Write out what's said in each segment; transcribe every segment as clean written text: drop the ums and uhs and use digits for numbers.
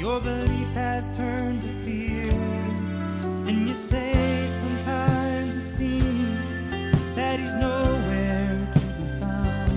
Your belief has turned to fear, and you say sometimes it seems that he's nowhere to be found.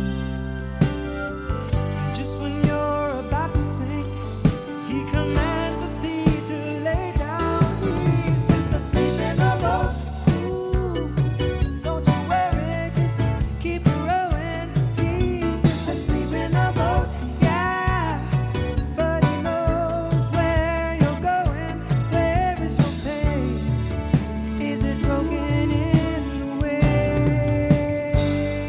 And just when you're about to sink, he commands the sea to lay down. He's just asleep in the boat. Ooh, don't you worry, just keep rowing. He's just asleep in the boat. Yeah, but he knows where you're going. Where is your pain? Is it broken in the wave?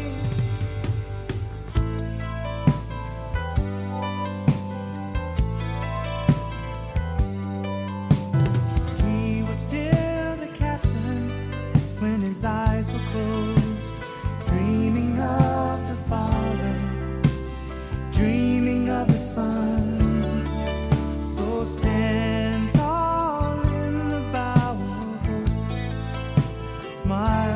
He was still the captain when his eyes were closed, dreaming of the Father, dreaming of the Son. So stand tall in the bow of hope, smile.